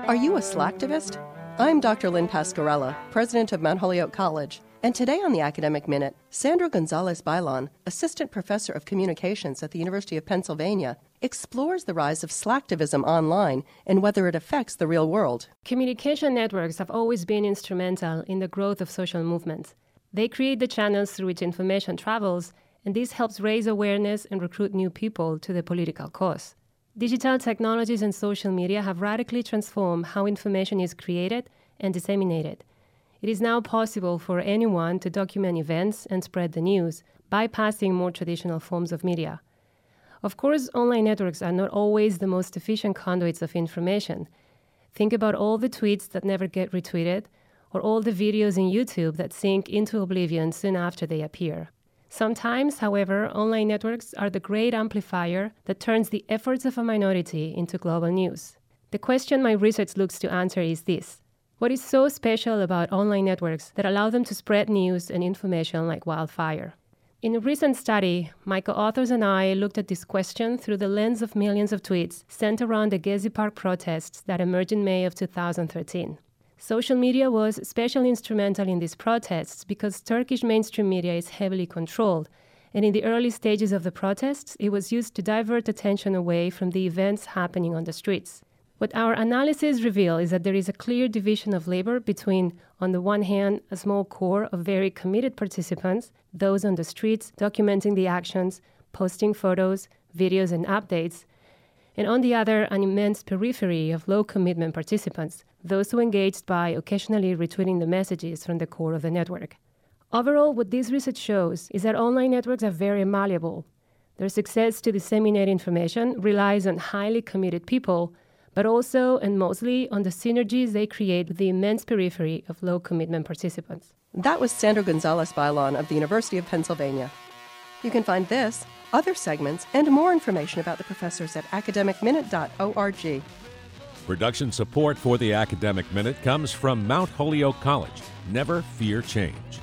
Are you a Slacktivist? I'm Dr. Lynn Pasquarella, president of Mount Holyoke College, and today on the Academic Minute, Sandra Gonzalez-Bailon, assistant professor of communications at the University of Pennsylvania, explores the rise of Slacktivism online and whether it affects the real world. Communication networks have always been instrumental in the growth of social movements. They create the channels through which information travels, and this helps raise awareness and recruit new people to the political cause. Digital technologies and social media have radically transformed how information is created and disseminated. It is now possible for anyone to document events and spread the news, bypassing more traditional forms of media. Of course, online networks are not always the most efficient conduits of information. Think about all the tweets that never get retweeted, or all the videos in YouTube that sink into oblivion soon after they appear. Sometimes, however, online networks are the great amplifier that turns the efforts of a minority into global news. The question my research looks to answer is this: what is so special about online networks that allow them to spread news and information like wildfire? In a recent study, my co-authors and I looked at this question through the lens of millions of tweets sent around the Gezi Park protests that emerged in May of 2013. Social media was especially instrumental in these protests because Turkish mainstream media is heavily controlled, and in the early stages of the protests, it was used to divert attention away from the events happening on the streets. What our analysis reveal is that there is a clear division of labor between, on the one hand, a small core of very committed participants, those on the streets documenting the actions, posting photos, videos, and updates, and on the other, an immense periphery of low-commitment participants, those who engaged by occasionally retweeting the messages from the core of the network. Overall, what this research shows is that online networks are very malleable. Their success to disseminate information relies on highly committed people, but also and mostly on the synergies they create with the immense periphery of low-commitment participants. That was Sandra Gonzalez-Bailon of the University of Pennsylvania. You can find this, other segments, and more information about the professors at academicminute.org. Production support for the Academic Minute comes from Mount Holyoke College. Never fear change.